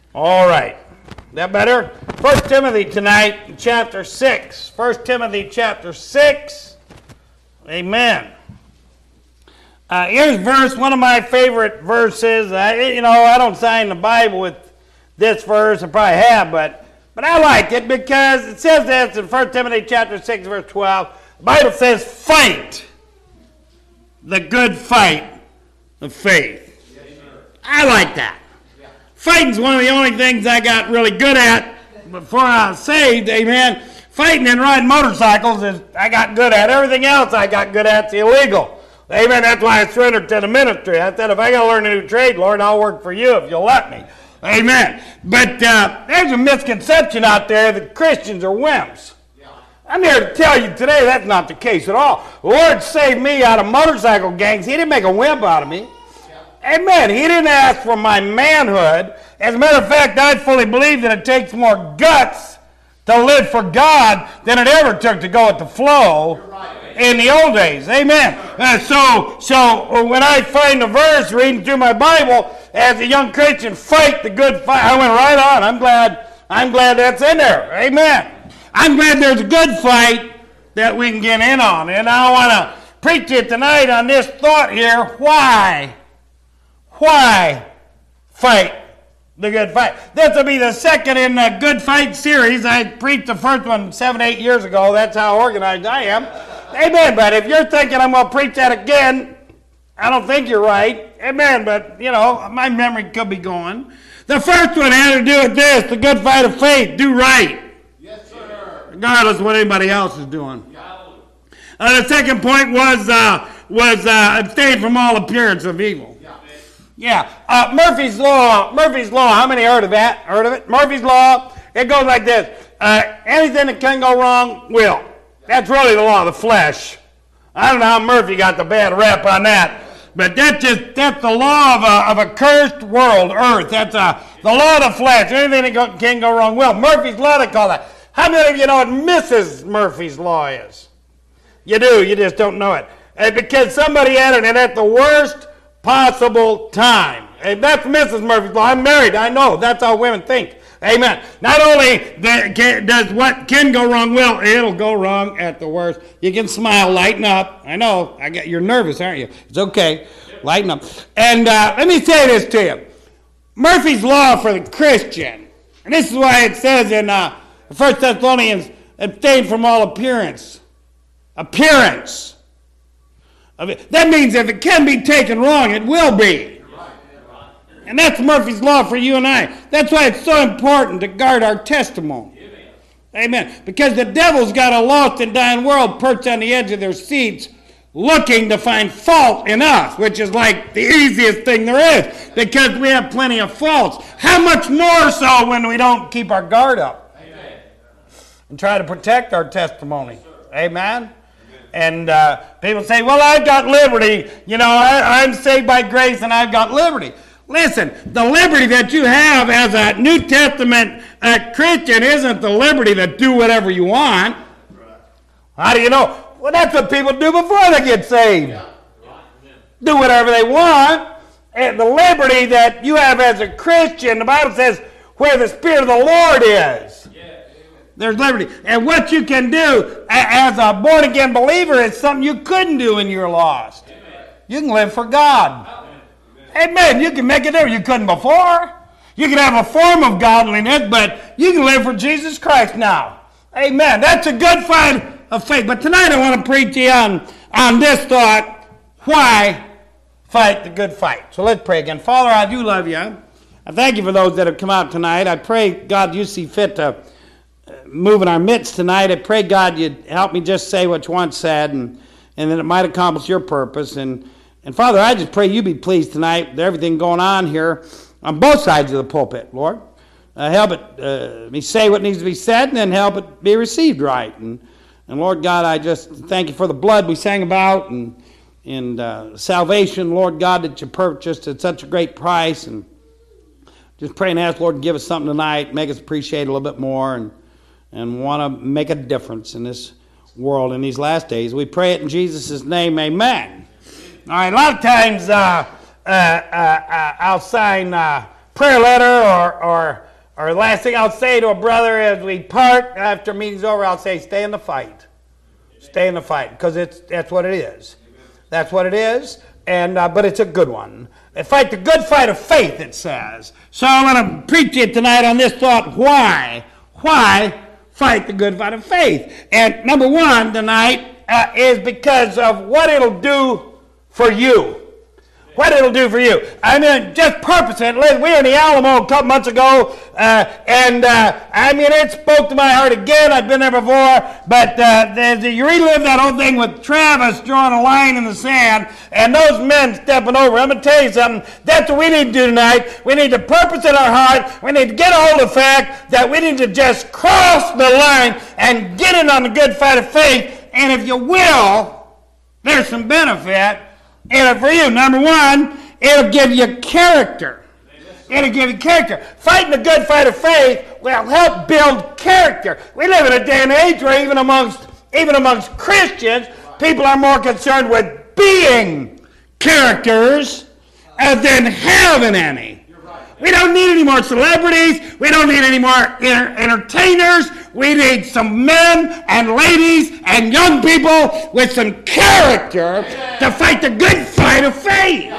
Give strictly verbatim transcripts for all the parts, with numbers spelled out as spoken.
All right. That better? First Timothy tonight, chapter six. First Timothy chapter six. Amen. Uh, here's verse, one of my favorite verses. I, you know, I don't sign the Bible with this verse. I probably have, but but I like it because it says this in First Timothy chapter six, verse twelve. The Bible says, fight the good fight of faith. Yes, I like that. Yeah. Fighting's one of the only things I got really good at before I was saved, amen. Fighting and riding motorcycles is I got good at. Everything else I got good at's illegal. Amen. That's why I surrendered to the ministry. I said, if I got to learn a new trade, Lord, I'll work for you if you'll let me. Amen. But uh, there's a misconception out there that Christians are wimps. I'm here to tell you today that's not the case at all. The Lord saved me out of motorcycle gangs. He didn't make a wimp out of me. Yeah. Amen. He didn't ask for my manhood. As a matter of fact, I fully believe that it takes more guts to live for God than it ever took to go with the flow right. in the old days. Amen. Uh, so, so when I find a verse reading through my Bible as a young Christian, fight the good fight, I went right on. I'm glad, I'm glad that's in there. Amen. I'm glad there's a good fight that we can get in on. And I want to preach it tonight on this thought here. Why? Why fight the good fight? This will be the second in the good fight series. I preached the first one seven, eight years ago. That's how organized I am. Amen. But if you're thinking I'm going to preach that again, I don't think you're right. Amen. But, you know, my memory could be going. The first one had to do with this, the good fight of faith. Do right. Regardless of what anybody else is doing. Uh, the second point was uh, was uh, abstain from all appearance of evil. Yeah. Uh, Murphy's Law. Murphy's Law. How many heard of that? Heard of it? Murphy's Law. It goes like this. Uh, anything that can go wrong will. That's really the law of the flesh. I don't know how Murphy got the bad rep on that. But that's just that's the law of a, of a cursed world, earth. That's uh, the law of the flesh. Anything that go, can go wrong will. Murphy's Law, they call that. How many of you know what Missus Murphy's Law is? You do, you just don't know it. And because somebody added it at the worst possible time. And that's Missus Murphy's Law. I'm married, I know. That's how women think. Amen. Not only does what can go wrong will, it'll go wrong at the worst. You can smile, lighten up. I know, I get, you're nervous, aren't you? It's okay. Lighten up. And uh, let me say this to you. Murphy's Law for the Christian. And this is why it says in... Uh, First Thessalonians, abstain from all appearance. Appearance. Of it. That means if it can be taken wrong, it will be. And that's Murphy's Law for you and I. That's why it's so important to guard our testimony. Amen. Because the devil's got a lost and dying world perched on the edge of their seats looking to find fault in us, which is like the easiest thing there is because we have plenty of faults. How much more so when we don't keep our guard up? And try to protect our testimony. Amen? Amen. And uh, people say, well, I've got liberty. You know, I, I'm saved by grace and I've got liberty. Listen, the liberty that you have as a New Testament uh, Christian isn't the liberty to do whatever you want. How do you know? Well, that's what people do before they get saved. Yeah. Do whatever they want. And the liberty that you have as a Christian, the Bible says, where the Spirit of the Lord is. There's liberty. And what you can do as a born-again believer is something you couldn't do when you're lost. Amen. You can live for God. Amen. Amen. You can make it there. You couldn't before. You can have a form of godliness, but you can live for Jesus Christ now. Amen. That's a good fight of faith. But tonight I want to preach to you on, on this thought, why fight the good fight. So let's pray again. Father, I do love you. I thank you for those that have come out tonight. I pray, God, you see fit to move in our midst tonight. I pray, God, you'd help me just say what you once said and, and that it might accomplish your purpose. And, and Father, I just pray you be pleased tonight with everything going on here on both sides of the pulpit, Lord. Uh, help it, uh, me say what needs to be said and then help it be received right. And, and Lord God, I just thank you for the blood we sang about and, and uh, salvation, Lord God, that you purchased at such a great price. And just pray and ask, Lord, to give us something tonight, make us appreciate it a little bit more and and want to make a difference in this world in these last days. We pray it in Jesus' name, amen. All right, a lot of times uh, uh, uh, uh, I'll sign uh, prayer letter or, or, or last thing I'll say to a brother as we part after meeting's over, I'll say, stay in the fight. Stay in the fight, because it's that's what it is. That's what it is, and uh, but it's a good one. Fight the good fight of faith, it says. So I'm going to preach it tonight on this thought, why? Why fight the good fight of faith? And number one tonight uh, is because of what it'll do for you. What it'll do for you. I mean, just purpose it. We were in the Alamo a couple months ago, uh, and uh, I mean, it spoke to my heart again. I've been there before, but uh, the, the, you relive that whole thing with Travis drawing a line in the sand, and those men stepping over. I'm going to tell you something. That's what we need to do tonight. We need to purpose in our heart. We need to get a hold of the fact that we need to just cross the line and get in on the good fight of faith. And if you will, there's some benefit in it for you. Number one, it'll give you character. It'll give you character. Fighting the good fight of faith will help build character. We live in a day and age where even amongst even amongst Christians, people are more concerned with being characters uh, than having any. We don't need any more celebrities. We don't need any more enter- entertainers. We need some men and ladies and young people with some character to fight the good fight of faith.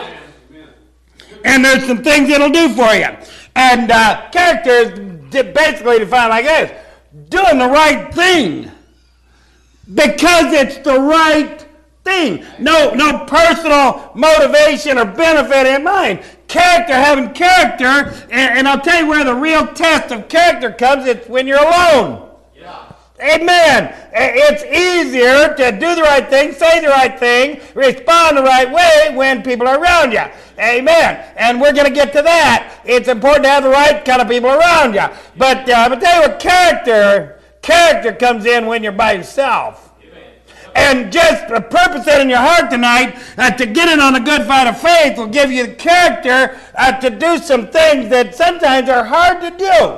And there's some things it'll do for you. And uh, character is basically defined like this: doing the right thing because it's the right thing. No, no personal motivation or benefit in mind. Character, having character, and, and I'll tell you where the real test of character comes. It's when you're alone. Yeah. Amen. It's easier to do the right thing, say the right thing, respond the right way when people are around you. Amen. And we're going to get to that. It's important to have the right kind of people around you. But uh, I'm going to tell you what character, character comes in when you're by yourself. And just the purpose in your heart tonight uh, to get in on a good fight of faith will give you the character uh, to do some things that sometimes are hard to do.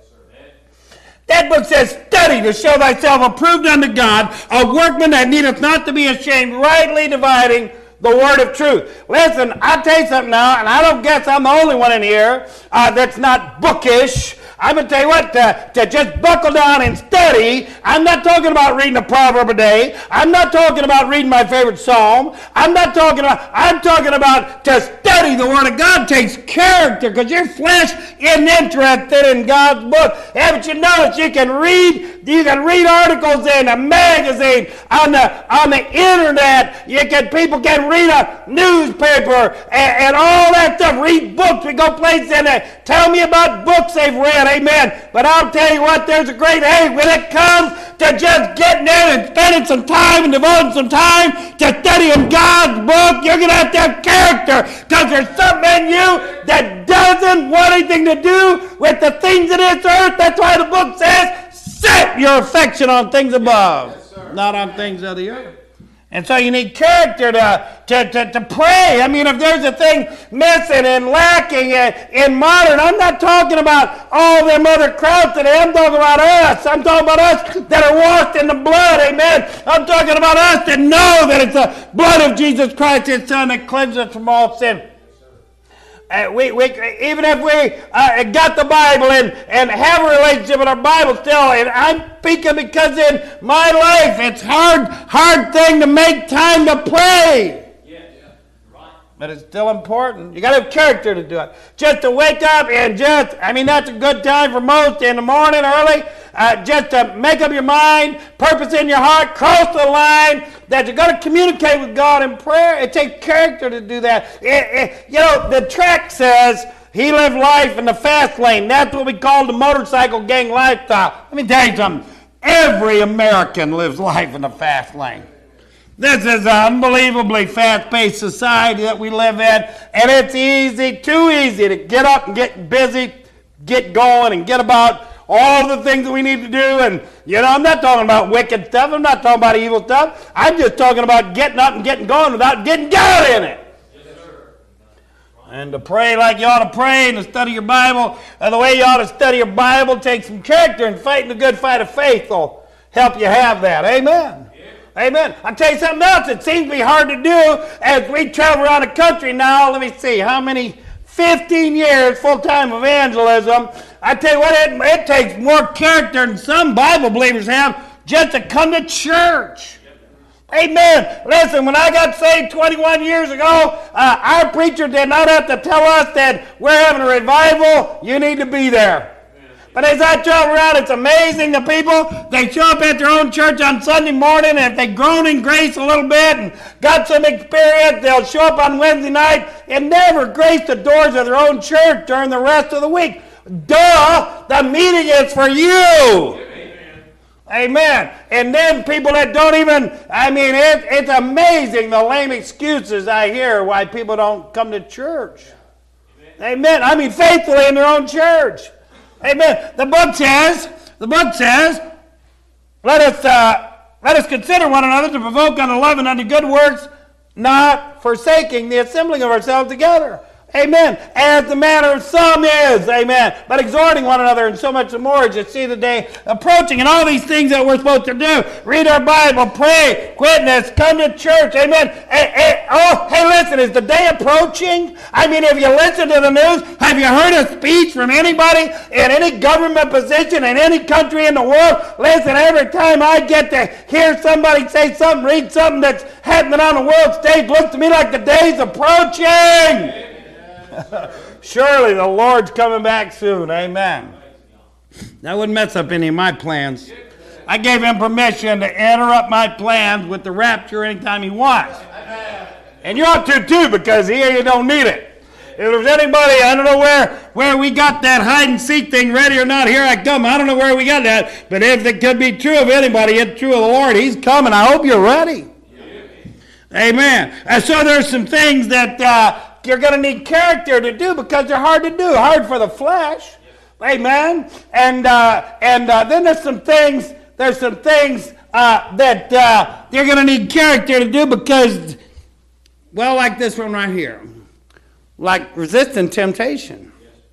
That book says, study to show thyself approved unto God, a workman that needeth not to be ashamed, rightly dividing the word of truth. Listen, I'll tell you something now, and I don't guess I'm the only one in here uh, that's not bookish. I'm going to tell you what, to, to just buckle down and study. I'm not talking about reading a proverb a day. I'm not talking about reading my favorite psalm. I'm not talking about, I'm talking about to study the Word of God takes character, because your flesh isn't interested in God's book. Haven't you noticed you can read, you can read articles in a magazine, on the, on the internet. You can, people can read a newspaper and, and all that stuff, read books. We go places and they tell me about books they've read. Amen. But I'll tell you what, there's a great age when it comes to just getting in and spending some time and devoting some time to studying God's book. You're going to have to have character, because there's something in you that doesn't want anything to do with the things of this earth. That's why the book says, set your affection on things above, yes, not on things of the earth. And so you need character to, to, to, to pray. I mean, if there's a thing missing and lacking in modern, I'm not talking about all them other crowds today. I'm talking about us. I'm talking about us that are washed in the blood. Amen. I'm talking about us that know that it's the blood of Jesus Christ, His Son, that cleanses us from all sin. Uh, we, we, even if we uh, got the Bible and, and have a relationship with our Bible still, and I'm speaking because in my life it's hard, hard thing to make time to pray. Yeah, yeah. Right. But it's still important. You got to have character to do it. Just to wake up and just, I mean, that's a good time for most in the morning early. Uh, just to make up your mind, purpose in your heart, cross the line, that you're going to communicate with God in prayer. It takes character to do that. It, it, you know, the track says he lived life in the fast lane. That's what we call the motorcycle gang lifestyle. Let me tell you something. Every American lives life in the fast lane. This is an unbelievably fast-paced society that we live in, and it's easy, too easy to get up and get busy, get going, and get about all the things that we need to do. And, you know, I'm not talking about wicked stuff. I'm not talking about evil stuff. I'm just talking about getting up and getting going without getting God in it. Yes, sir. And to pray like you ought to pray and to study your Bible, and the way you ought to study your Bible, take some character, and fighting the good fight of faith will help you have that. Amen. Yeah. Amen. I'll tell you something else that seems to be hard to do as we travel around the country now. Let me see, how many fifteen years full-time evangelism. I tell you what, it, it takes more character than some Bible believers have just to come to church. Amen. Listen, when I got saved twenty-one years ago, uh, our preacher did not have to tell us that we're having a revival. You need to be there. But as I travel around, it's amazing the people, they show up at their own church on Sunday morning, and if they've grown in grace a little bit and got some experience, they'll show up on Wednesday night and never grace the doors of their own church during the rest of the week. Duh! The meeting is for you! Amen. Amen. And then people that don't even, I mean, it, it's amazing the lame excuses I hear why people don't come to church. Amen. Amen. I mean, faithfully in their own church. Amen. The book says, the book says, let us uh, let us consider one another to provoke unto love and unto good works, not forsaking the assembling of ourselves together. Amen. As the manner of some is. Amen. But exhorting one another, and so much the more as you see the day approaching, and all these things that we're supposed to do. Read our Bible, pray, witness, come to church. Amen. Hey, hey, oh, hey, listen, is the day approaching? I mean, have you listened to the news? Have you heard a speech from anybody in any government position in any country in the world? Listen, every time I get to hear somebody say something, read something that's happening on the world stage, looks to me like the day's approaching. Surely the Lord's coming back soon. Amen. That wouldn't mess up any of my plans. I gave him permission to interrupt my plans with the rapture anytime he wants. And you ought to too, because here you don't need it. If there's anybody, I don't know where, where we got that hide and seek thing ready or not, here I come. I don't know where we got that. But if it could be true of anybody, it's true of the Lord. He's coming. I hope you're ready. Amen. And so there's some things that uh, you're going to need character to do because they're hard to do, hard for the flesh. Amen. And uh, and uh, then there's some things. There's some things uh, that uh, you're going to need character to do because, well, like this one right here, like resisting temptation.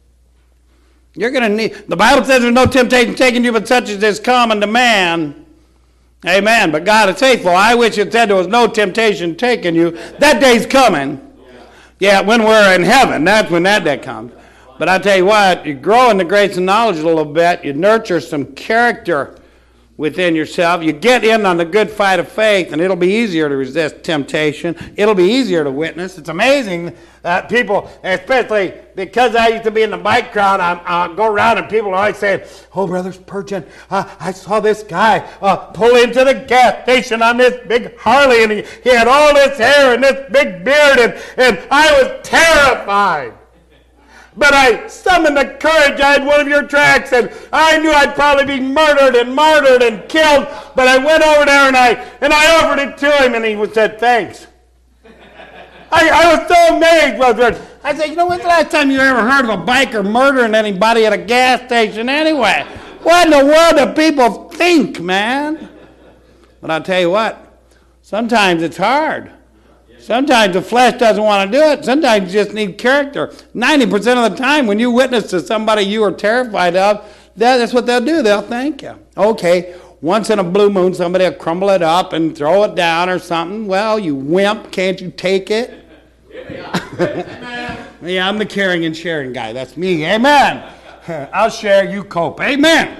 You're going to need. The Bible says there's no temptation taken you, but such as is common to man. Amen. But God is faithful. I wish it said there was no temptation taken you. That day's coming. Yeah, when we're in heaven, that's when that day comes. But I tell you what, you grow in the grace and knowledge a little bit. You nurture some character within yourself. You get in on the good fight of faith, and it'll be easier to resist temptation. It'll be easier to witness. It's amazing that people, especially because I used to be in the bike crowd, I, I'll go around and people are always saying, "Oh, Brother Spurgeon, uh, I saw this guy uh, pull into the gas station on this big Harley, and he, he had all this hair and this big beard, and, and I was terrified. But I summoned the courage. I had one of your tracks, and I knew I'd probably be murdered and martyred and killed. But I went over there, and I and I offered it to him, and he said, thanks. I, I was so amazed, Brother. I said, you know, when's the last time you ever heard of a biker murdering anybody at a gas station anyway? What in the world do people think, man? But I'll tell you what, sometimes it's hard. Sometimes the flesh doesn't want to do it. Sometimes you just need character. ninety percent of the time when you witness to somebody you are terrified of, that's what they'll do. They'll thank you. Okay, once in a blue moon, somebody will crumble it up and throw it down or something. Well, you wimp, can't you take it? Yeah, I'm the caring and sharing guy. That's me. Amen. I'll share, you cope. Amen.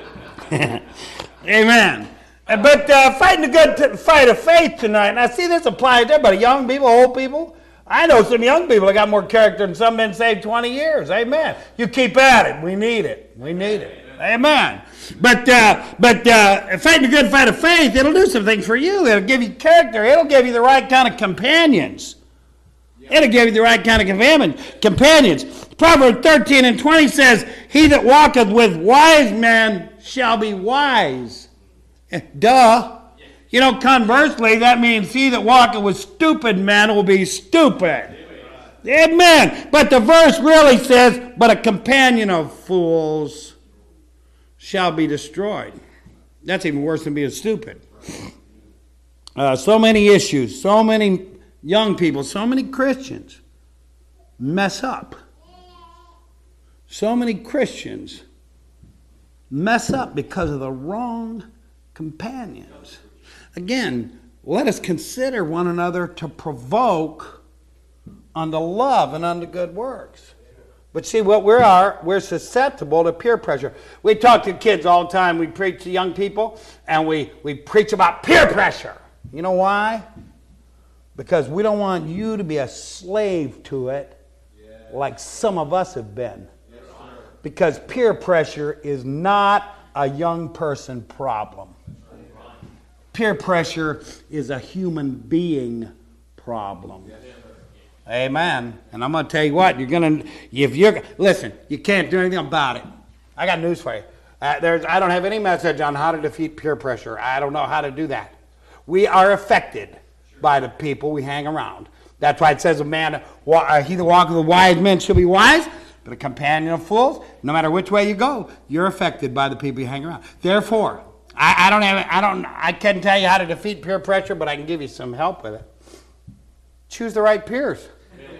Amen. But uh, fighting the good t- fight of faith tonight, and I see this applies to everybody, young people, old people. I know some young people that got more character than some men saved twenty years. Amen. You keep at it. We need it. We need it. Amen. But uh, but uh, fighting the good fight of faith, it'll do some things for you. It'll give you character. It'll give you the right kind of companions. It'll give you the right kind of companions. Proverbs thirteen and twenty says, he that walketh with wise men shall be wise. Duh. You know, conversely, that means he that walketh with stupid men will be stupid. Amen. Amen. But the verse really says, but a companion of fools shall be destroyed. That's even worse than being stupid. Uh, so many issues, so many young people, so many Christians mess up. So many Christians mess up because of the wrong companions. Again, let us consider one another to provoke unto love and unto good works. But see, what we are, we're susceptible to peer pressure. We talk to kids all the time. We preach to young people, and we, we preach about peer pressure. You know why? Because we don't want you to be a slave to it like some of us have been. Because peer pressure is not a young person problem. Peer pressure is a human being problem. Amen. And I'm going to tell you what, you're going to, if you're, listen, you can't do anything about it. I got news for you. Uh, there's, I don't have any message on how to defeat peer pressure. I don't know how to do that. We are affected by the people we hang around. That's why it says a man, uh, he that walketh with wise men shall be wise, but a companion of fools, no matter which way you go, you're affected by the people you hang around. Therefore, I, I don't have, I don't, I can't tell you how to defeat peer pressure, but I can give you some help with it. Choose the right peers.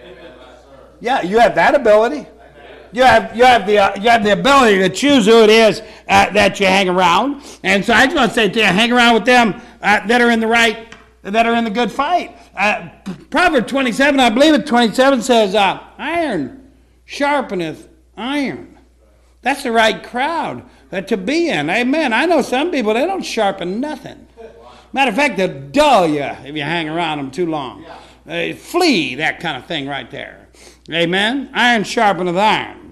Yeah, you have that ability. You have you have the uh, you have the ability to choose who it is uh, that you hang around. And so I just want to say to you, hang around with them uh, that are in the right, that are in the good fight. Uh, Proverbs twenty-seven, I believe it, twenty-seven says, uh, "Iron sharpeneth iron." That's the right crowd uh, to be in. Amen. I know some people, they don't sharpen nothing. Matter of fact, they'll dull you if you hang around them too long. Uh, flee, that kind of thing right there. Amen. Iron sharpeneth iron.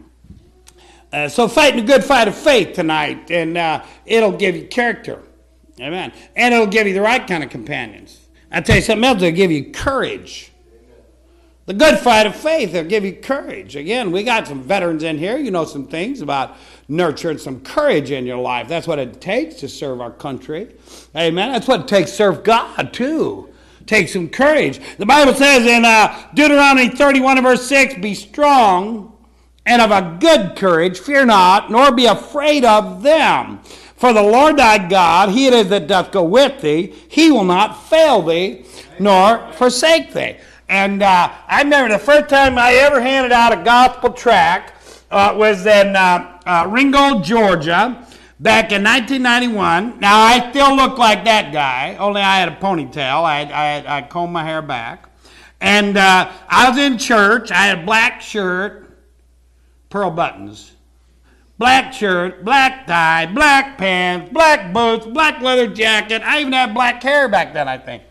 Uh, so fighting a good fight of faith tonight, and uh, it'll give you character. Amen. And it'll give you the right kind of companions. I'll tell you something else, it'll give you courage. The good fight of faith will give you courage. Again, we got some veterans in here. You know some things about nurturing some courage in your life. That's what it takes to serve our country. Amen. That's what it takes to serve God, too. Take some courage. The Bible says in uh, Deuteronomy thirty-one and verse six, "Be strong and of a good courage, fear not, nor be afraid of them. For the Lord thy God, he it is that doth go with thee. He will not fail thee, nor forsake thee." And uh, I remember the first time I ever handed out a gospel tract uh, was in uh, uh, Ringgold, Georgia, back in nineteen ninety-one. Now, I still look like that guy, only I had a ponytail. I, I, I combed my hair back. And uh, I was in church. I had a black shirt, pearl buttons, black shirt, black tie, black pants, black boots, black leather jacket. I even had black hair back then, I think.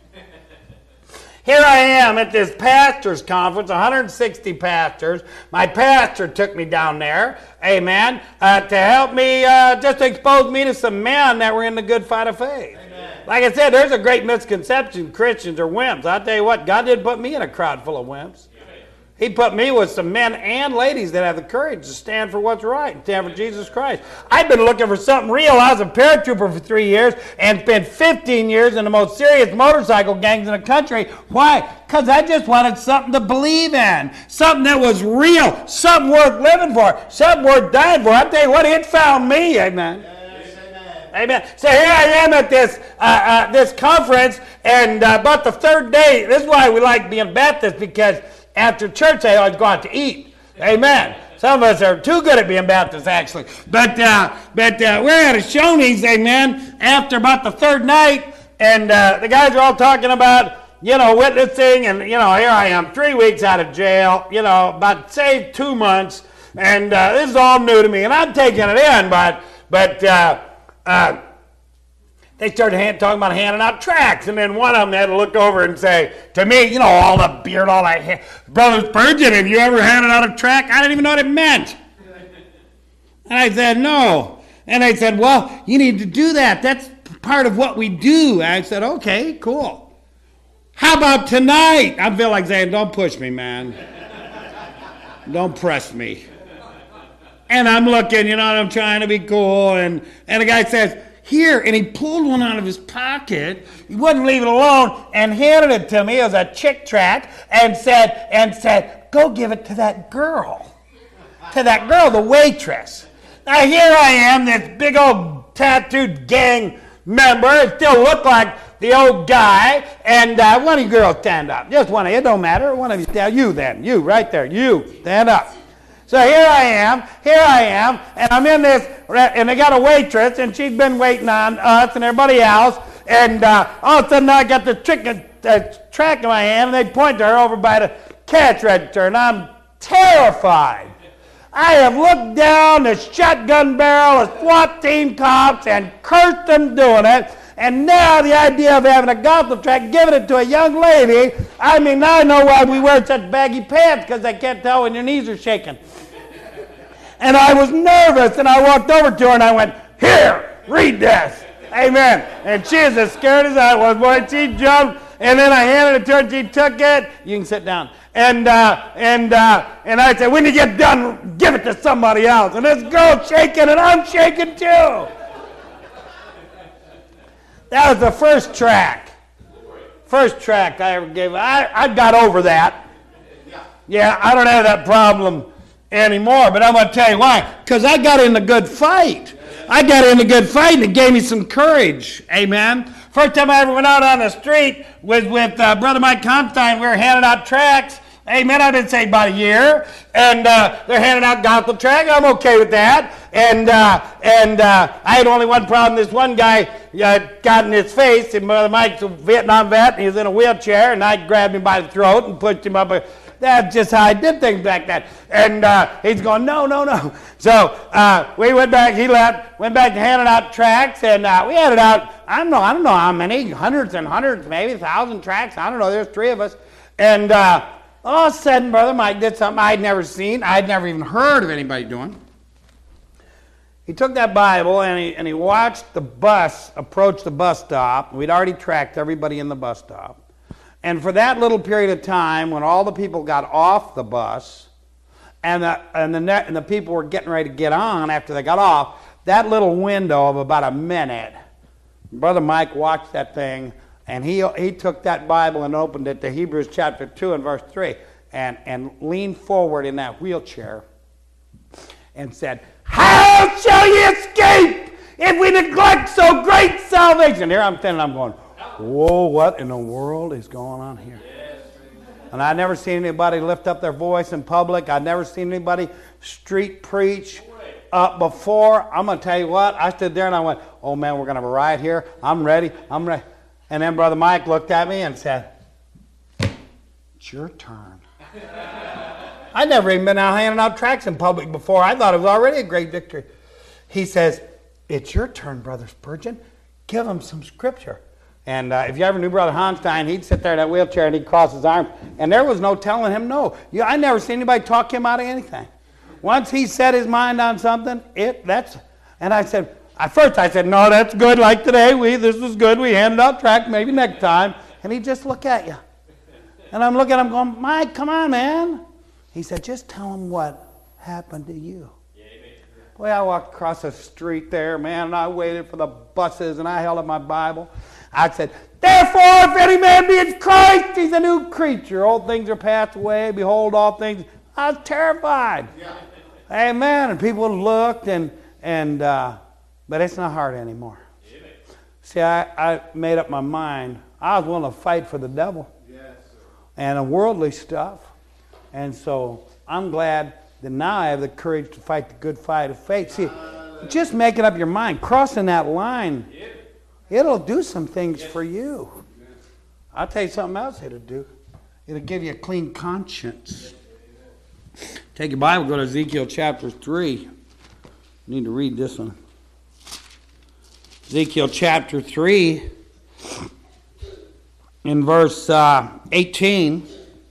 Here I am at this pastor's conference, one hundred sixty pastors. My pastor took me down there, amen, uh, to help me, uh, just to expose me to some men that were in the good fight of faith. Amen. Like I said, there's a great misconception Christians are wimps. I'll tell you what, God didn't put me in a crowd full of wimps. He put me with some men and ladies that have the courage to stand for what's right, stand for Jesus Christ. I've been looking for something real. I was a paratrooper for three years and spent fifteen years in the most serious motorcycle gangs in the country. Why? Because I just wanted something to believe in, something that was real, something worth living for, something worth dying for. I tell you what, it found me, amen. Yes, amen. Amen. So here I am at this uh, uh, this conference, and uh, about the third day, this is why we like being Baptist, because after church, they always go out to eat. Amen. Some of us are too good at being Baptists, actually. But uh, but uh, we're at a Shoney's, amen, after about the third night, and uh, the guys are all talking about, you know, witnessing, and, you know, here I am, three weeks out of jail, you know, about, say, two months, and uh, this is all new to me, and I'm taking it in, but, but, uh, uh, they started hand, talking about handing out tracts, and then one of them had to look over and say to me, you know, all the beard, all that hair, "Brother Spurgeon, have you ever handed out a tract?" I didn't even know what it meant. And I said, "No." And they said, "Well, you need to do that. That's part of what we do." And I said, "Okay, cool. How about tonight?" I feel like saying, "Don't push me, man. Don't press me." And I'm looking, you know, and I'm trying to be cool, and, and the guy says, "Here," and he pulled one out of his pocket. He wouldn't leave it alone and handed it to me. It was a chick tract, and said, and said, "Go give it to that girl, to that girl, the waitress." Now here I am, this big old tattooed gang member. It still looked like the old guy. And uh, one of you girls stand up. Just one of you. It don't matter. One of you stand. You then. You right there. You stand up. So here I am, here I am, and I'm in this, and they got a waitress, and she's been waiting on us and everybody else, and uh, all of a sudden I got the trick, uh, track in my hand, and they point to her over by the cash register, and I'm terrified. I have looked down the shotgun barrel of SWAT team cops and cursed them doing it. And now the idea of having a gospel tract, giving it to a young lady, I mean, now I know why we wear such baggy pants, because they can't tell when your knees are shaking. And I was nervous, and I walked over to her, and I went, "Here, read this." Amen. And she was as scared as I was. Boy, she jumped, and then I handed it to her, and she took it. You can sit down. And uh, and uh, and I said, "When you get done, give it to somebody else." And this girl's shaking, and I'm shaking too. That was the first track. First track I ever gave. I, I got over that. Yeah, I don't have that problem anymore, but I'm going to tell you why. Because I got in a good fight. I got in a good fight, and it gave me some courage. Amen. First time I ever went out on the street was with uh, Brother Mike Constine. We were handing out tracts. Amen. I've been saved about a year, and uh, they're handing out gospel tracts. I'm okay with that. And uh, and uh, I had only one problem. This one guy uh, got in his face, and Brother Mike's a Vietnam vet, and he was in a wheelchair, and I grabbed him by the throat and pushed him up. A, that's just how I did things back then. And uh, he's going, "No, no, no." So uh, we went back. He left. Went back to handing out tracts, and uh, we handed out. I don't know. I don't know how many, hundreds and hundreds, maybe a thousand tracts. I don't know. There's three of us, and. Uh, All of a sudden, Brother Mike did something I'd never seen. I'd never even heard of anybody doing. He took that Bible and he, and he watched the bus approach the bus stop. We'd already tracked everybody in the bus stop. And for that little period of time, when all the people got off the bus and the, and the, net, and the people were getting ready to get on after they got off, that little window of about a minute, Brother Mike watched that thing. And he he took that Bible and opened it to Hebrews chapter two and verse three and, and leaned forward in that wheelchair and said, "How shall ye escape if we neglect so great salvation?" Here I'm standing, I'm going, whoa, what in the world is going on here? And I'd never seen anybody lift up their voice in public. I'd never seen anybody street preach uh, before. I'm going to tell you what, I stood there and I went, "Oh man, we're going to have a riot here. I'm ready. I'm ready." And then Brother Mike looked at me and said, "It's your turn." I'd never even been out handing out tracts in public before. I thought it was already a great victory. He says, "It's your turn, Brother Spurgeon. Give him some scripture." And uh, if you ever knew Brother Hanstein, he'd sit there in that wheelchair and he'd cross his arms. And there was no telling him no. You, I never seen anybody talk him out of anything. Once he set his mind on something, it that's. And I said, At first I said, "No, that's good, like today, we this was good, we handed out tract, maybe next time." And he'd just look at you. And I'm looking at him going, "Mike, come on, man." He said, "Just tell him what happened to you." Yeah, Boy, I walked across the street there, man, and I waited for the buses, and I held up my Bible. I said, "Therefore, if any man be in Christ, he's a new creature. Old things are passed away, behold, all things." I was terrified. Yeah. Amen. And people looked, and, and, uh, but it's not hard anymore. Amen. See, I, I made up my mind. I was willing to fight for the devil yes, and the worldly stuff. And so I'm glad that now I have the courage to fight the good fight of faith. See, just making up your mind, crossing that line, it'll do some things for you. I'll tell you something else it'll do. It'll give you a clean conscience. Take your Bible, go to Ezekiel chapter three. You need to read this one. Ezekiel chapter three, in verse uh, eighteen.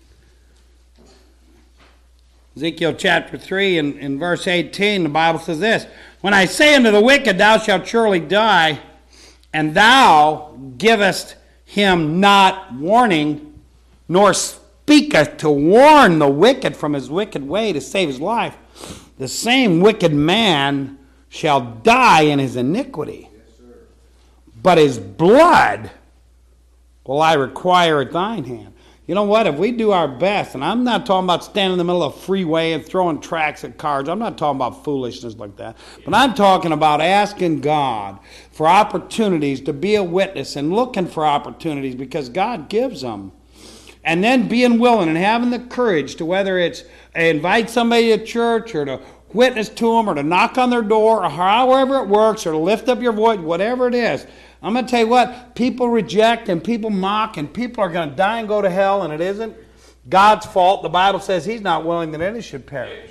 Ezekiel chapter three, in, in verse eighteen, the Bible says this: "When I say unto the wicked, thou shalt surely die, and thou givest him not warning, nor speaketh to warn the wicked from his wicked way to save his life, the same wicked man shall die in his iniquity. But his blood will I require at thine hand." You know what? If we do our best, and I'm not talking about standing in the middle of a freeway and throwing tracts at cars. I'm not talking about foolishness like that. But I'm talking about asking God for opportunities to be a witness and looking for opportunities because God gives them. And then being willing and having the courage to, whether it's invite somebody to church or to witness to them or to knock on their door or however it works or to lift up your voice, whatever it is. I'm going to tell you what, people reject and people mock and people are going to die and go to hell, and it isn't God's fault. The Bible says He's not willing that any should perish.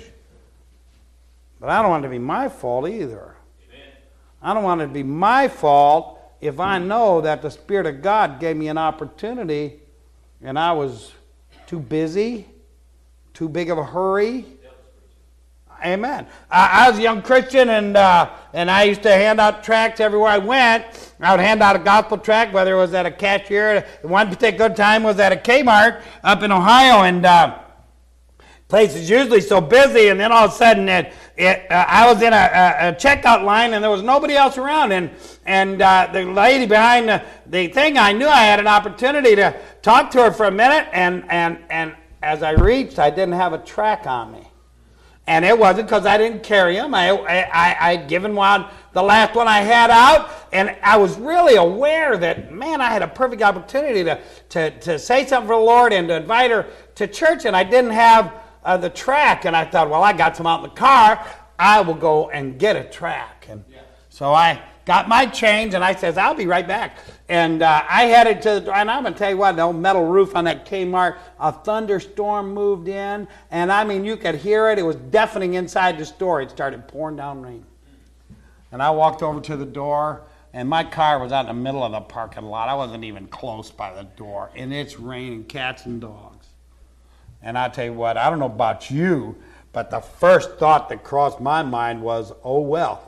But I don't want it to be my fault either. Amen. I don't want it to be my fault if I know that the Spirit of God gave me an opportunity and I was too busy, too big of a hurry. Amen. I, I was a young Christian, and uh, and I used to hand out tracts everywhere I went. I would hand out a gospel tract, whether it was at a cashier. One particular time was at a Kmart up in Ohio, and uh, place is usually so busy. And then all of a sudden, it, it uh, I was in a, a, a checkout line, and there was nobody else around. And and uh, the lady behind the, the thing, I knew I had an opportunity to talk to her for a minute. And and and as I reached, I didn't have a tract on me. And it wasn't because I didn't carry them. I, I, I'd given one, the last one I had out, and I was really aware that, man, I had a perfect opportunity to, to, to say something for the Lord and to invite her to church, and I didn't have uh, the tract. And I thought, well, I got some out in the car. I will go and get a tract. And yeah. So I got my change, and I says, I'll be right back. And uh, I headed to the door, and I'm going to tell you what, the old metal roof on that Kmart, a thunderstorm moved in, and I mean, you could hear it. It was deafening inside the store. It started pouring down rain. And I walked over to the door, and my car was out in the middle of the parking lot. I wasn't even close by the door, and it's raining cats and dogs. And I tell you what, I don't know about you, but the first thought that crossed my mind was, oh, well.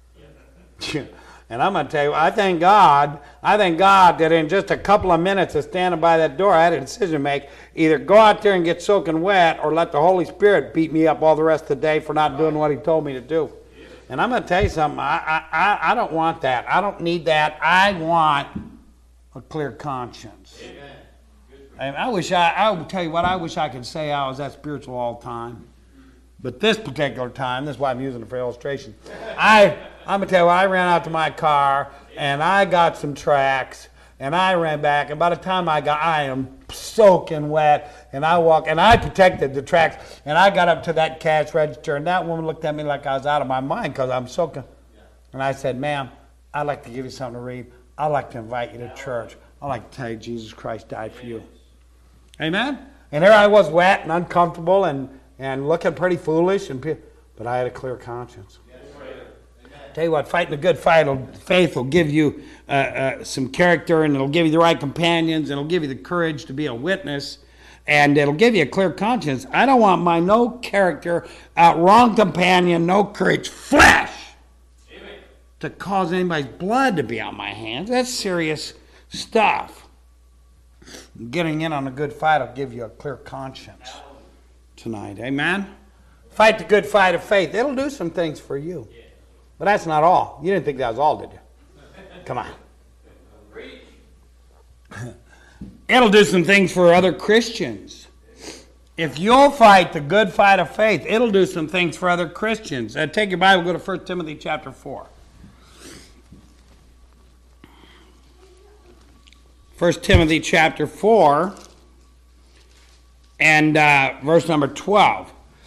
And I'm going to tell you, I thank God, I thank God that in just a couple of minutes of standing by that door, I had a decision to make. Either go out there and get soaking wet or let the Holy Spirit beat me up all the rest of the day for not doing what He told me to do. And I'm going to tell you something, I, I, I don't want that. I don't need that. I want a clear conscience. Amen. I wish I, I would tell you what, I wish I could say I was that spiritual all the time. But this particular time, this is why I'm using it for illustration, I... I'm going to tell you, I ran out to my car, and I got some tracts, and I ran back, and by the time I got, I am soaking wet, and I walk, and I protected the tracts, and I got up to that cash register, and that woman looked at me like I was out of my mind because I'm soaking. And I said, ma'am, I'd like to give you something to read. I'd like to invite you to church. I'd like to tell you Jesus Christ died for you. Amen? And there I was wet and uncomfortable and, and looking pretty foolish, and but I had a clear conscience. Tell you what, fighting a good fight of faith will give you uh, uh, some character, and it'll give you the right companions, and it'll give you the courage to be a witness, and it'll give you a clear conscience. I don't want my no character, uh, wrong companion, no courage, flesh, Amen, to cause anybody's blood to be on my hands. That's serious stuff. Getting in on a good fight will give you a clear conscience tonight. Amen? Fight the good fight of faith. It'll do some things for you. But that's not all. You didn't think that was all, did you? Come on. It'll do some things for other Christians. If you'll fight the good fight of faith, it'll do some things for other Christians. Uh, take your Bible, go to First Timothy chapter four. First Timothy chapter four and uh, verse number twelve.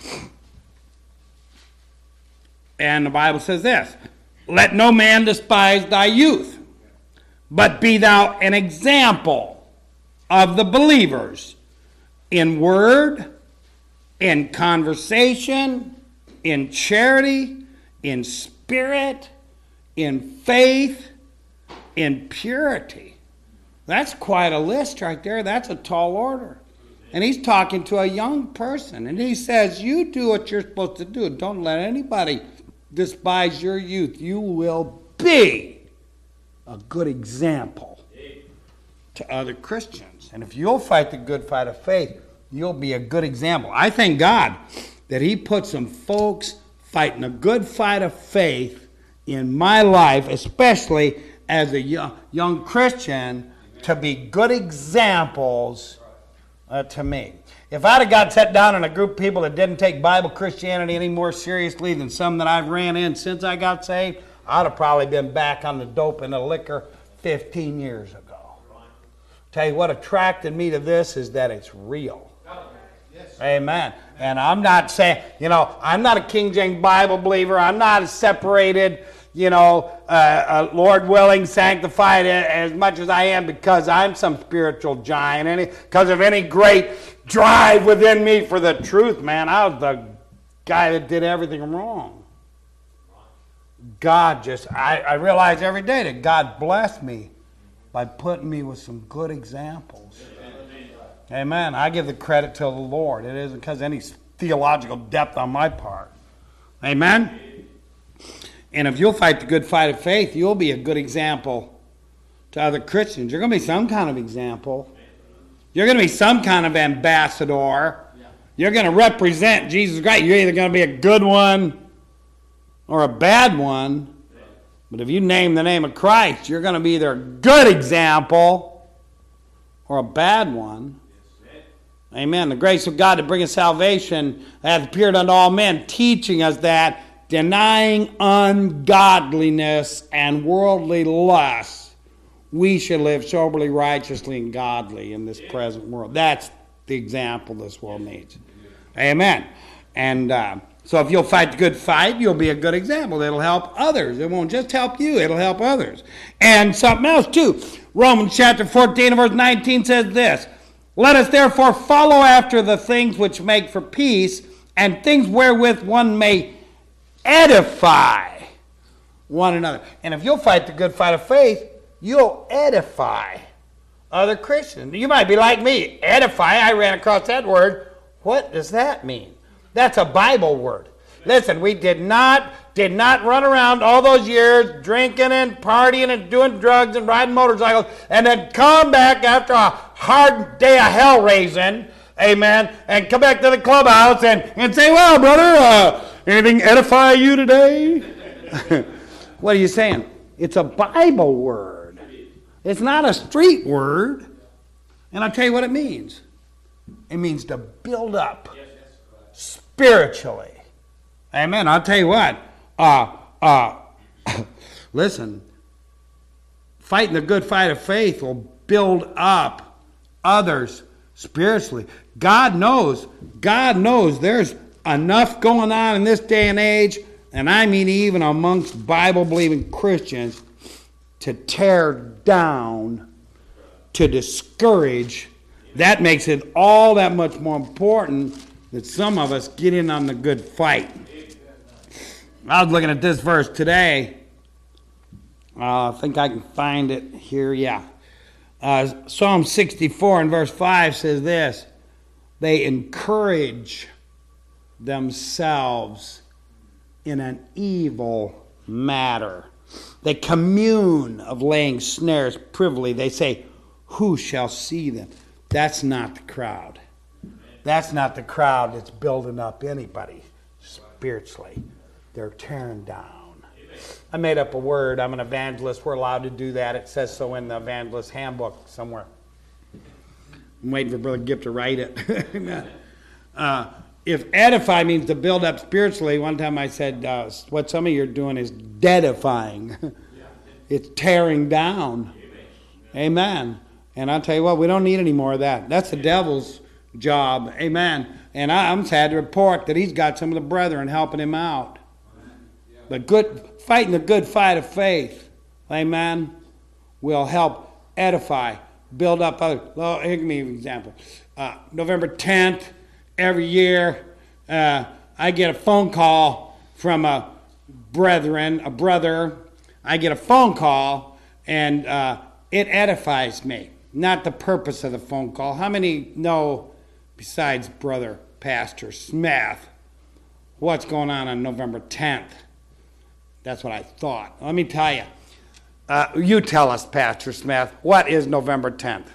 And the Bible says this, let no man despise thy youth, but be thou an example of the believers in word, in conversation, in charity, in spirit, in faith, in purity. That's quite a list right there. That's a tall order. And he's talking to a young person. And he says, you do what you're supposed to do. Don't let anybody despise your youth. You will be a good example to other Christians. And if you'll fight the good fight of faith, you'll be a good example. I thank God that He put some folks fighting a good fight of faith in my life, especially as a young, young Christian, to be good examples uh, to me. If I'd have got set down in a group of people that didn't take Bible Christianity any more seriously than some that I've ran in since I got saved, I'd have probably been back on the dope and the liquor fifteen years ago. Tell you what attracted me to this is that it's real. Amen. And I'm not saying, you know, I'm not a King James Bible believer. I'm not separated. you know, uh, uh, Lord willing, sanctified as much as I am because I'm some spiritual giant, any because of any great drive within me for the truth, man. I was the guy that did everything wrong. God just, I, I realize every day that God blessed me by putting me with some good examples. Amen. Amen. I give the credit to the Lord. It isn't because of any theological depth on my part. Amen. And if you'll fight the good fight of faith, you'll be a good example to other Christians. You're going to be some kind of example. You're going to be some kind of ambassador. You're going to represent Jesus Christ. You're either going to be a good one or a bad one. But if you name the name of Christ, you're going to be either a good example or a bad one. Amen. The grace of God to bring us salvation hath appeared unto all men, teaching us that denying ungodliness and worldly lusts, we should live soberly, righteously, and godly in this present world. That's the example this world needs. Amen. And uh, so if you'll fight the good fight, you'll be a good example. It'll help others. It won't just help you. It'll help others. And something else too. Romans chapter fourteen and verse nineteen says this, let us therefore follow after the things which make for peace, and things wherewith one may edify one another. And if you'll fight the good fight of faith, you'll edify other Christians. You might be like me. Edify, I ran across that word. What does that mean? That's a Bible word. Listen, we did not did not run around all those years drinking and partying and doing drugs and riding motorcycles and then come back after a hard day of hell raising, amen, and come back to the clubhouse and, and say, well, brother, uh, anything edify you today? What are you saying? It's a Bible word. It's not a street word. And I'll tell you what it means. It means to build up spiritually. Amen. I'll tell you what. Uh, uh, listen, fighting the good fight of faith will build up others spiritually. God knows, God knows there's enough going on in this day and age, and I mean even amongst Bible-believing Christians, to tear down, to discourage. That makes it all that much more important that some of us get in on the good fight. I was looking at this verse today. Uh, I think I can find it here. Yeah. Uh, Psalm sixty-four and verse five says this, they encourage themselves in an evil matter. They commune of laying snares privily. They say, who shall see them? That's not the crowd. That's not the crowd that's building up anybody spiritually. They're tearing down. I made up a word. I'm an evangelist. We're allowed to do that. It says so in the evangelist handbook somewhere. I'm waiting for Brother Gipp to write it. uh, if edify means to build up spiritually, one time I said, uh, what some of you are doing is deadifying. It's tearing down. Amen. And I'll tell you what, we don't need any more of that. That's the devil's job. Amen. And I, I'm sad to report that he's got some of the brethren helping him out. But good, fighting the good fight of faith, amen, will help edify, build up others. Well, here, give me an example. Uh, November tenth, every year, uh, I get a phone call from a brethren, a brother. I get a phone call, and uh, it edifies me. Not the purpose of the phone call. How many know, besides Brother Pastor Smith, what's going on on November tenth? That's what I thought. Let me tell you. Uh, you tell us, Pastor Smith, what is November tenth?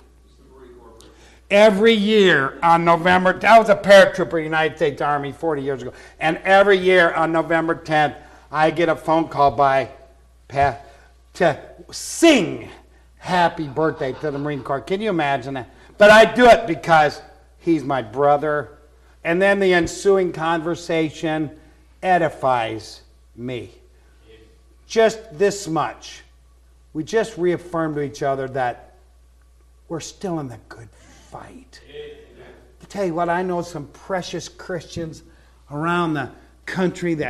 Every year on November tenth, I was a paratrooper, United States Army, forty years ago, and every year on November tenth, I get a phone call by Pat to sing happy birthday to the Marine Corps. Can you imagine that? But I do it because he's my brother, and then the ensuing conversation edifies me. Just this much. We just reaffirm to each other that we're still in the good fight. I tell you what, I know some precious Christians around the country that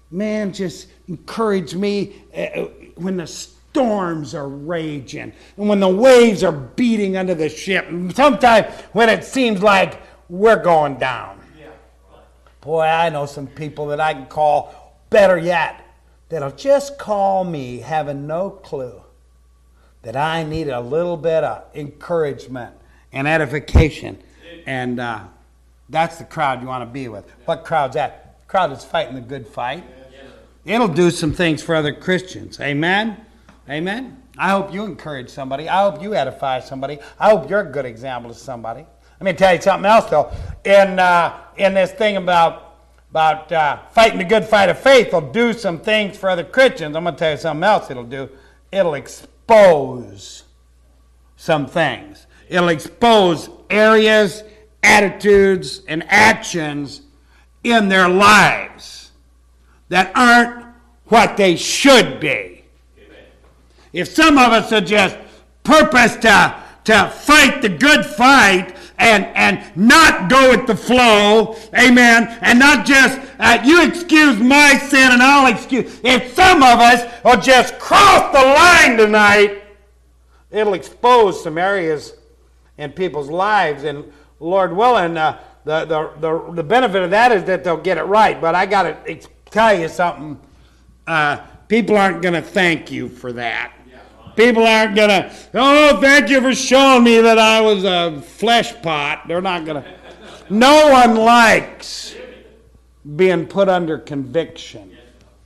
man, just encourage me uh, when the storms are raging and when the waves are beating under the ship. And sometimes when it seems like we're going down. Yeah. Boy, I know some people that I can call, better yet, that'll just call me having no clue that I need a little bit of encouragement and edification. And uh, that's the crowd you want to be with. What crowd's that? The crowd that's fighting the good fight. It'll do some things for other Christians. Amen? Amen? I hope you encourage somebody. I hope you edify somebody. I hope you're a good example to somebody. Let me tell you something else, though. In, uh, in this thing about, about uh, fighting the good fight of faith, will do some things for other Christians. I'm going to tell you something else it'll do. It'll expose some things. It'll expose areas, attitudes, and actions in their lives that aren't what they should be. Amen. If some of us are just purpose to, to fight the good fight and, and not go with the flow, amen, and not just, uh, you excuse my sin and I'll excuse. If some of us will just cross the line tonight, it'll expose some areas in people's lives. And Lord willing, uh, the, the, the, the benefit of that is that they'll get it right. But I got to tell you something. Uh, people aren't going to thank you for that. People aren't going to, oh, thank you for showing me that I was a flesh pot. They're not going to. No one likes being put under conviction.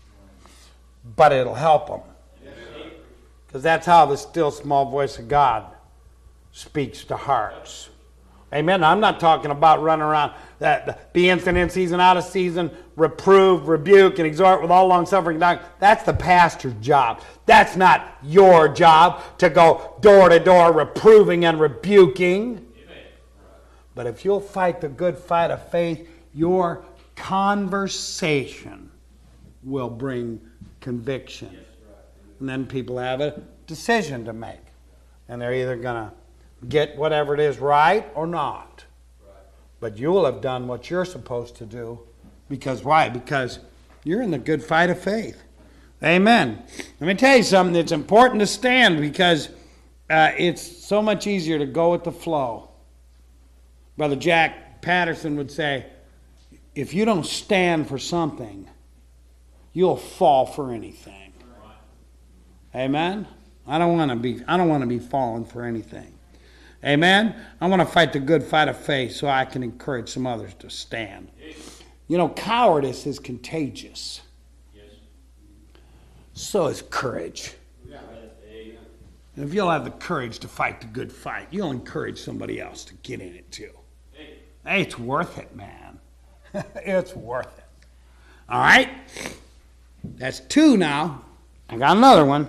But it'll help them. Because that's how the still small voice of God speaks to hearts. Amen. Now, I'm not talking about running around, that be instant in season, out of season, reprove, rebuke, and exhort with all long suffering. That's the pastor's job. That's not your job to go door to door reproving and rebuking. Amen. But if you'll fight the good fight of faith, your conversation will bring conviction. Yes, right. And then people have a decision to make. And they're either going to get whatever it is right or not. Right. But you will have done what you're supposed to do. Because why? Because you're in the good fight of faith. Amen. Let me tell you something. It's important to stand because uh, it's so much easier to go with the flow. Brother Jack Patterson would say, if you don't stand for something, you'll fall for anything. Right. Amen. I don't want to be. I don't want to be falling for anything. Amen? I want to fight the good fight of faith so I can encourage some others to stand. You know, cowardice is contagious. Yes. So is courage. Yeah. And if you'll have the courage to fight the good fight, you'll encourage somebody else to get in it too. Hey, it's worth it, man. It's worth it. All right? That's two now. I got another one.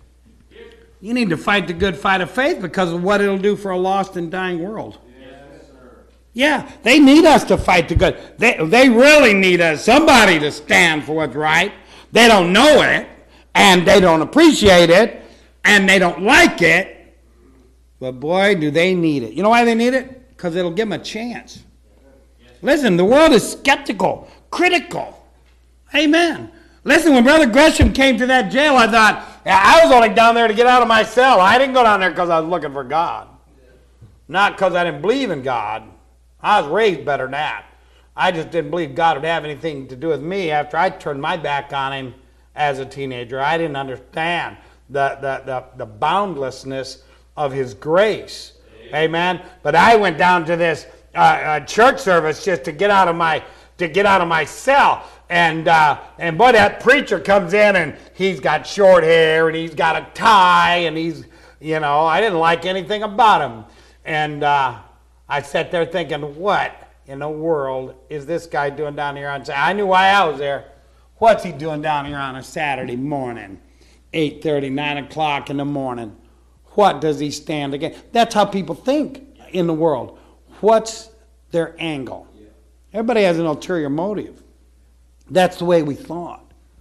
You need to fight the good fight of faith because of what it'll do for a lost and dying world. Yes, sir. Yeah, they need us to fight the good. They, they really need us, somebody to stand for what's right. They don't know it, and they don't appreciate it, and they don't like it. But boy, do they need it. You know why they need it? Because it'll give them a chance. Listen, the world is skeptical, critical. Amen. Listen, when Brother Gresham came to that jail, I thought, yeah, I was only down there to get out of my cell. I didn't go down there because I was looking for God. Not because I didn't believe in God. I was raised better than that. I just didn't believe God would have anything to do with me after I turned my back on him as a teenager. I didn't understand the, the, the, the boundlessness of his grace. Amen. But I went down to this uh, uh, church service just to get out of my to get out of my cell. And uh, and boy, that preacher comes in and he's got short hair and he's got a tie and he's, you know, I didn't like anything about him. And uh, I sat there thinking, what in the world is this guy doing down here on Saturday? I knew why I was there. What's he doing down here on a Saturday morning, eight thirty, nine o'clock in the morning? What does he stand against? That's how people think in the world. What's their angle? Everybody has an ulterior motive. That's the way we thought.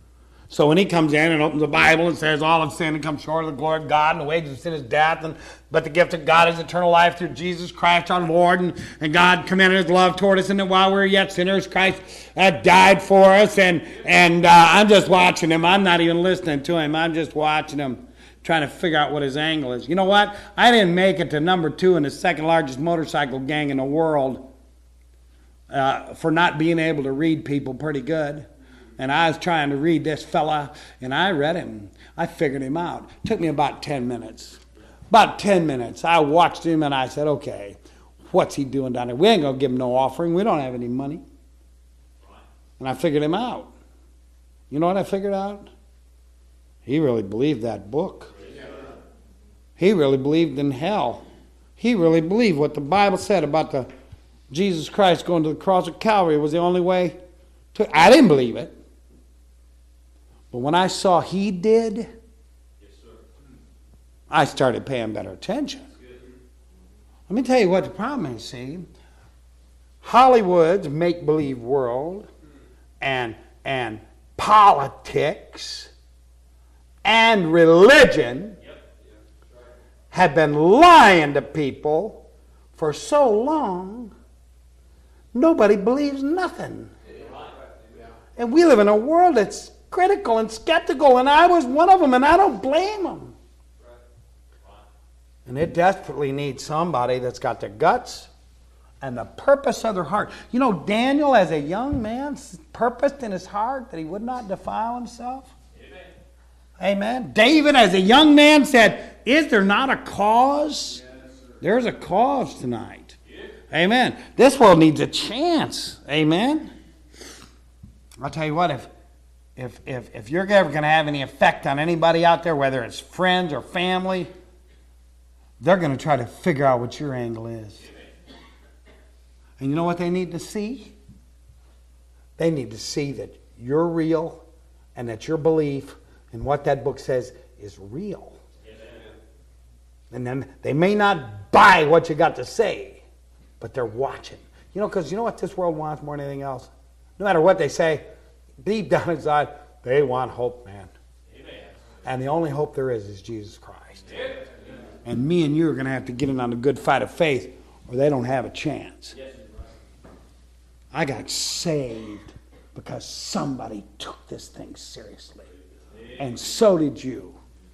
So when he comes in and opens the Bible and says all of sin and comes short of the glory of God, and the wages of sin is death, and but the gift of God is eternal life through Jesus Christ our Lord, and, and God commended his love toward us, and that while we were yet sinners, Christ uh, died for us, and, and uh, I'm just watching him. I'm not even listening to him. I'm just watching him, trying to figure out what his angle is. You know what? I didn't make it to number two in the second largest motorcycle gang in the world uh, for not being able to read people pretty good. And I was trying to read this fella, and I read him. I figured him out. It took me about ten minutes. About ten minutes. I watched him, and I said, okay, what's he doing down there? We ain't going to give him no offering. We don't have any money. And I figured him out. You know what I figured out? He really believed that book. He really believed in hell. He really believed what the Bible said about the Jesus Christ going to the cross of Calvary was the only way to... I didn't believe it. But when I saw he did, yes, sir. I started paying better attention. Let me tell you what the problem is, see. Hollywood's make-believe world and, and politics and religion have been lying to people for so long, nobody believes nothing. And we live in a world that's critical and skeptical, and I was one of them, and I don't blame them. And it desperately needs somebody that's got the guts and the purpose of their heart. You know, Daniel, as a young man, purposed in his heart that he would not defile himself. Amen. Amen. David, as a young man, said, is there not a cause? Yes, there's a cause tonight. Yes. Amen. This world needs a chance. Amen. I'll tell you what, if If, if, if you're ever going to have any effect on anybody out there, whether it's friends or family, they're going to try to figure out what your angle is. And you know what they need to see? They need to see that you're real and that your belief in what that book says is real. And then they may not buy what you got to say, but they're watching. You know, because you know what this world wants more than anything else? No matter what they say, deep down inside, they want hope, man. Amen. And the only hope there is is Jesus Christ. Amen. And me and you are going to have to get in on the good fight of faith, or they don't have a chance. Yes. I got saved because somebody took this thing seriously. And so did you.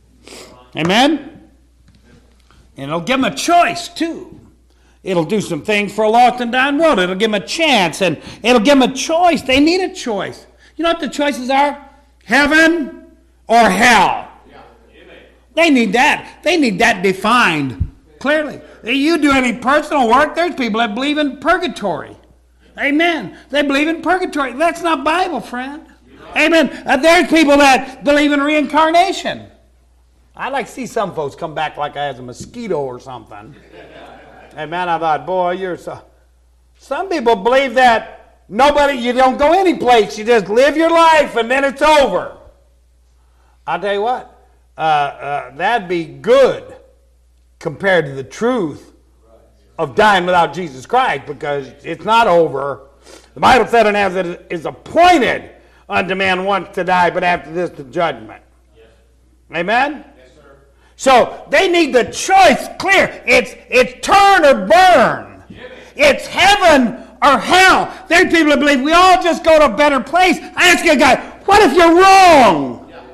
Amen? And it'll give them a choice, too. It'll do some things for a lost and dying world. It'll give them a chance, and it'll give them a choice. They need a choice. You know what the choices are? Heaven or hell. Yeah. They need that. They need that defined clearly. You do any personal work, there's people that believe in purgatory. Amen. They believe in purgatory. That's not Bible, friend. Amen. Uh, there's people that believe in reincarnation. I'd like to see some folks come back like I was a mosquito or something. Amen. I thought, boy, you're so... Some people believe that nobody, you don't go any place. You just live your life and then it's over. I'll tell you what, uh, uh, that'd be good compared to the truth of dying without Jesus Christ, because it's not over. The Bible said, and as it is appointed unto man once to die, but after this the judgment. Yes. Amen? Yes, sir. So they need the choice clear. It's, it's turn or burn. Yes. It's heaven or hell. There are people that believe we all just go to a better place. I ask you a guy, what if you're wrong? Yeah.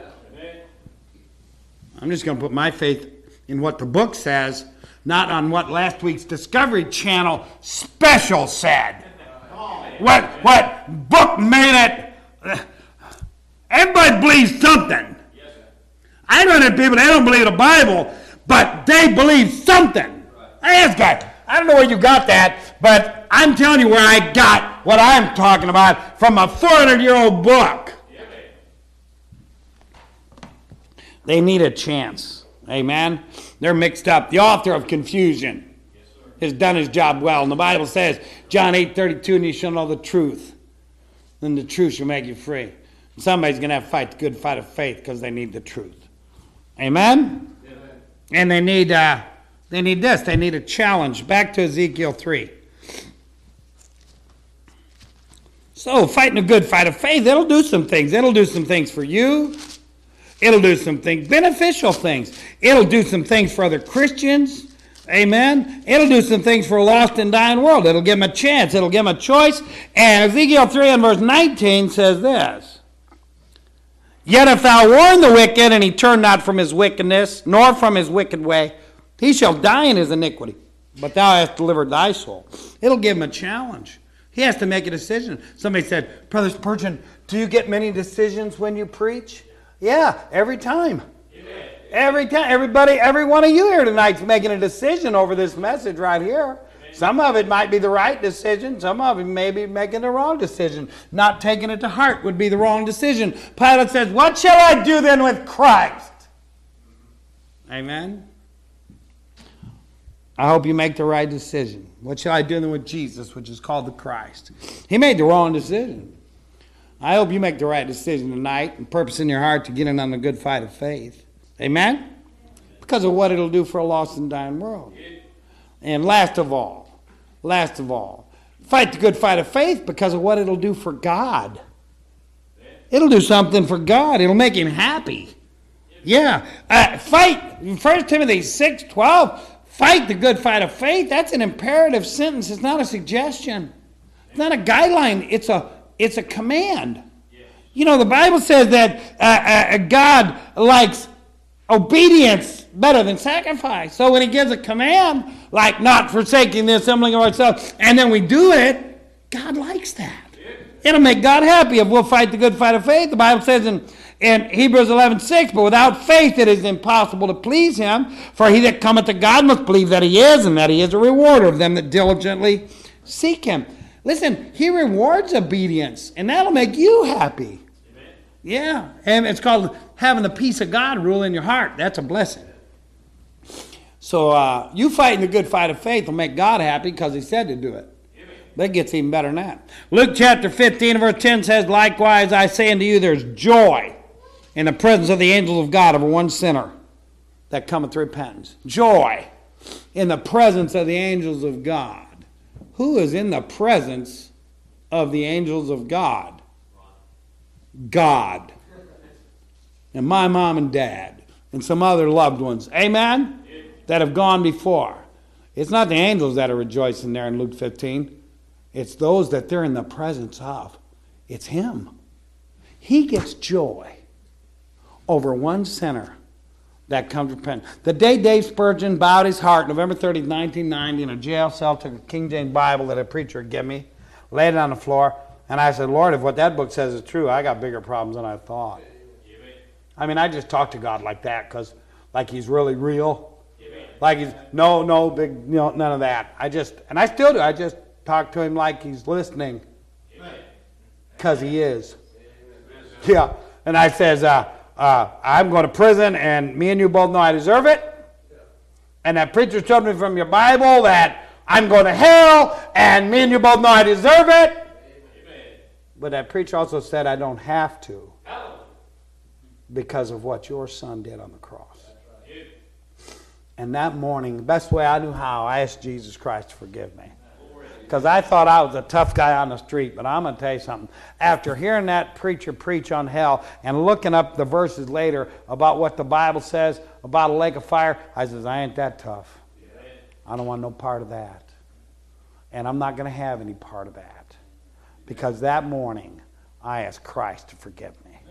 I'm just going to put my faith in what the book says, not on what last week's Discovery Channel special said. What, what book made it? Everybody believes something. I know that people, they don't believe the Bible, but they believe something. I ask God, I don't know where you got that, but I'm telling you where I got what I'm talking about from a four hundred year old book. They need a chance. Amen? They're mixed up. The author of confusion has done his job well. And the Bible says, John eight thirty-two, and you shall know the truth. Then the truth shall make you free. Somebody's going to have to fight the good fight of faith because they need the truth. Amen? Amen. And they need uh, they need this. They need a challenge. Back to Ezekiel three. So fighting a good fight of faith, it'll do some things. It'll do some things for you. It'll do some things, beneficial things. It'll do some things for other Christians. Amen. It'll do some things for a lost and dying world. It'll give them a chance. It'll give them a choice. And Ezekiel three and verse nineteen says this. Yet if thou warn the wicked, and he turn not from his wickedness, nor from his wicked way, he shall die in his iniquity. But thou hast delivered thy soul. It'll give him a challenge. He has to make a decision. Somebody said, Brother Spurgeon, do you get many decisions when you preach? Yeah, every time. Amen. Every time. Everybody, every one of you here tonight's making a decision over this message right here. Amen. Some of it might be the right decision. Some of it may be making the wrong decision. Not taking it to heart would be the wrong decision. Pilate says, what shall I do then with Christ? Amen. I hope you make the right decision. What shall I do then with Jesus, which is called the Christ? He made the wrong decision. I hope you make the right decision tonight and purpose in your heart to get in on the good fight of faith. Amen? Because of what it'll do for a lost and dying world. And last of all, last of all, fight the good fight of faith because of what it'll do for God. It'll do something for God. It'll make him happy. Yeah. Uh, fight, First Timothy six twelve, fight the good fight of faith. That's an imperative sentence. It's not a suggestion. It's not a guideline. It's a It's a command. You know, the Bible says that uh, uh, God likes obedience better than sacrifice. So when he gives a command, like not forsaking the assembling of ourselves, and then we do it, God likes that. It'll make God happy if we'll fight the good fight of faith. The Bible says in, in Hebrews eleven six, but without faith it is impossible to please him, for he that cometh to God must believe that he is, and that he is a rewarder of them that diligently seek him. Listen, he rewards obedience, and that'll make you happy. Amen. Yeah, and it's called having the peace of God rule in your heart. That's a blessing. So uh, you fighting the good fight of faith will make God happy because he said to do it. Amen. But it gets even better than that. Luke chapter fifteen, verse ten says, likewise I say unto you, there's joy in the presence of the angels of God over one sinner that cometh to repentance. Joy in the presence of the angels of God. Who is in the presence of the angels of God? God. And my mom and dad and some other loved ones. Amen? That have gone before. It's not the angels that are rejoicing there in Luke fifteen. It's those that they're in the presence of. It's him. He gets joy over one sinner that comes to repent. The day Dave Spurgeon bowed his heart, November thirtieth, nineteen ninety, in a jail cell, took a King James Bible that a preacher had given me, laid it on the floor, and I said, Lord, if what that book says is true, I got bigger problems than I thought. I mean, I just talk to God like that, because like he's really real. Like he's, no, no, big, you know, none of that. I just, and I still do, I just talk to him like he's listening, because he is. Yeah, and I says, uh, Uh, I'm going to prison, and me and you both know I deserve it. And that preacher told me from your Bible that I'm going to hell, and me and you both know I deserve it. Amen. But that preacher also said I don't have to because of what your son did on the cross. And that morning, the best way I knew how, I asked Jesus Christ to forgive me. Because I thought I was a tough guy on the street. But I'm going to tell you something. After hearing that preacher preach on hell and looking up the verses later about what the Bible says about a lake of fire, I says, I ain't that tough. I don't want no part of that. And I'm not going to have any part of that. Because that morning, I asked Christ to forgive me.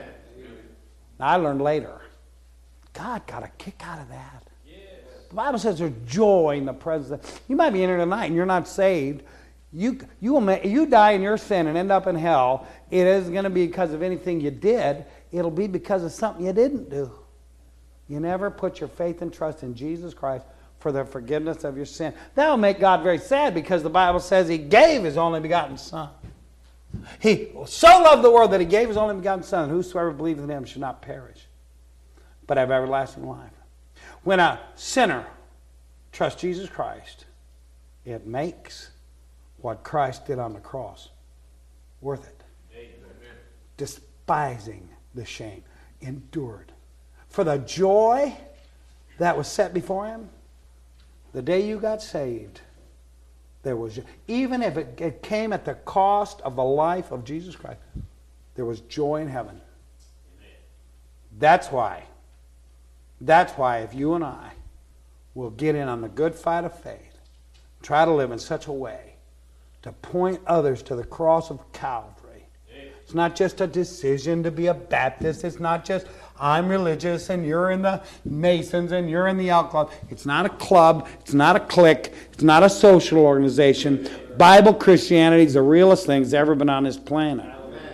Now, I learned later, God got a kick out of that. The Bible says there's joy in the presence of, you might be in here tonight and you're not saved. You you will you die in your sin and end up in hell. It isn't going to be because of anything you did. It'll be because of something you didn't do. You never put your faith and trust in Jesus Christ for the forgiveness of your sin. That will make God very sad because the Bible says he gave his only begotten Son. He so loved the world that he gave his only begotten Son. Whosoever believes in him should not perish, but have everlasting life. When a sinner trusts Jesus Christ, it makes what Christ did on the cross worth it. Amen. Despising the shame, endured. For the joy that was set before him, the day you got saved, there was, even if it, it came at the cost of the life of Jesus Christ, there was joy in heaven. That's why. That's why if you and I will get in on the good fight of faith, try to live in such a way to point others to the cross of Calvary. It's not just a decision to be a Baptist. It's not just I'm religious and you're in the Masons and you're in the Elk Club. It's not a club. It's not a clique. It's not a social organization. Bible Christianity is the realest thing that's ever been on this planet.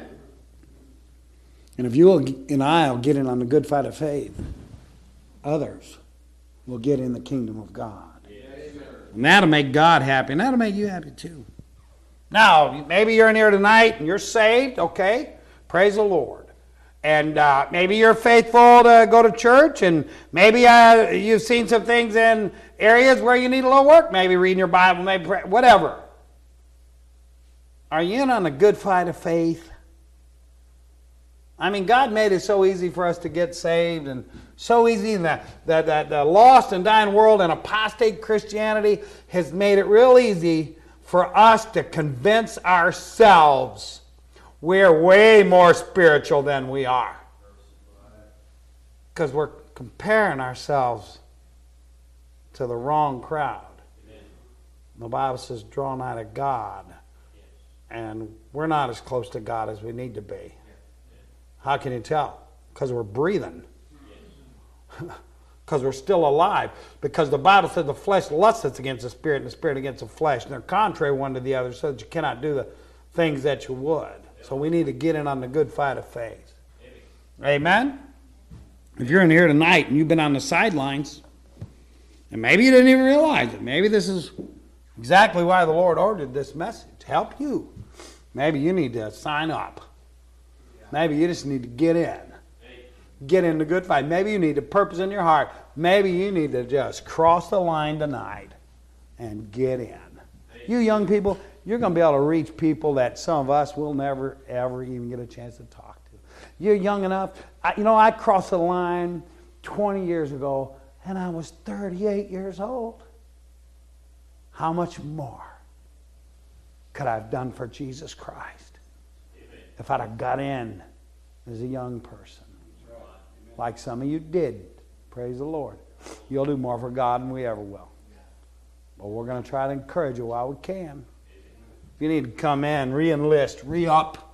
And if you and I will get in on the good fight of faith, others will get in the kingdom of God. And that'll make God happy, and that'll make you happy too. Now, maybe you're in here tonight and you're saved, okay? Praise the Lord. And uh, maybe you're faithful to go to church, and maybe uh, you've seen some things in areas where you need a little work, maybe reading your Bible, maybe pray, whatever. Are you in on the good fight of faith? I mean, God made it so easy for us to get saved, and so easy that the, the, the lost and dying world and apostate Christianity has made it real easy for us to convince ourselves we're way more spiritual than we are. Because we're comparing ourselves to the wrong crowd. The Bible says, draw nigh to God. And we're not as close to God as we need to be. How can you tell? Because we're breathing. Because we're still alive. Because the Bible says the flesh lusteth against the spirit and the spirit against the flesh. And they're contrary one to the other so that you cannot do the things that you would. So we need to get in on the good fight of faith. Amen? If you're in here tonight and you've been on the sidelines, and maybe you didn't even realize it. Maybe this is exactly why the Lord ordered this message. To help you. Maybe you need to sign up. Maybe you just need to get in. Get in the good fight. Maybe you need a purpose in your heart. Maybe you need to just cross the line tonight and get in. You young people, you're going to be able to reach people that some of us will never, ever even get a chance to talk to. You're young enough. I, you know, I crossed the line twenty years ago, and I was thirty-eight years old. How much more could I have done for Jesus Christ if I'd have got in as a young person? Like some of you did. Praise the Lord. You'll do more for God than we ever will. But we're going to try to encourage you while we can. If you need to come in, re-enlist, re-up,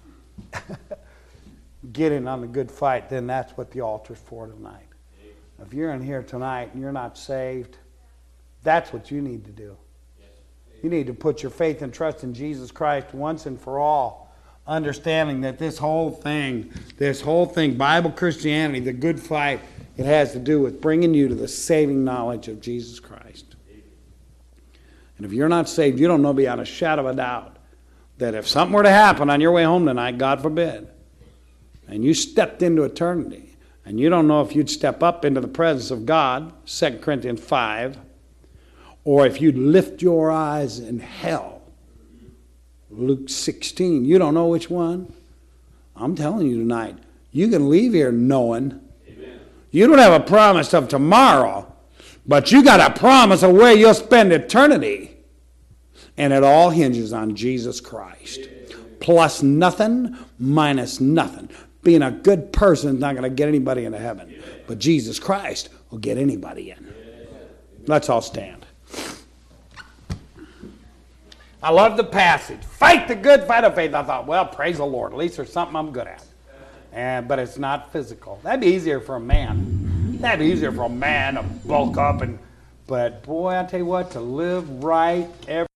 get in on the good fight, then that's what the altar's for tonight. If you're in here tonight and you're not saved, that's what you need to do. You need to put your faith and trust in Jesus Christ once and for all. Understanding that this whole thing, this whole thing, Bible Christianity, the good fight, it has to do with bringing you to the saving knowledge of Jesus Christ. And if you're not saved, you don't know beyond a shadow of a doubt that if something were to happen on your way home tonight, God forbid, and you stepped into eternity, and you don't know if you'd step up into the presence of God, Second Corinthians five, or if you'd lift your eyes in hell, Luke sixteen. You don't know which one? I'm telling you tonight, you can leave here knowing. Amen. You don't have a promise of tomorrow, but you got a promise of where you'll spend eternity. And it all hinges on Jesus Christ. Amen. Plus nothing, minus nothing. Being a good person is not going to get anybody into heaven. Amen. But Jesus Christ will get anybody in. Amen. Let's all stand. I love the passage. Fight the good fight of faith. I thought, well, praise the Lord. At least there's something I'm good at. And, but it's not physical. That'd be easier for a man. That'd be easier for a man to bulk up. and. But boy, I tell you what, to live right every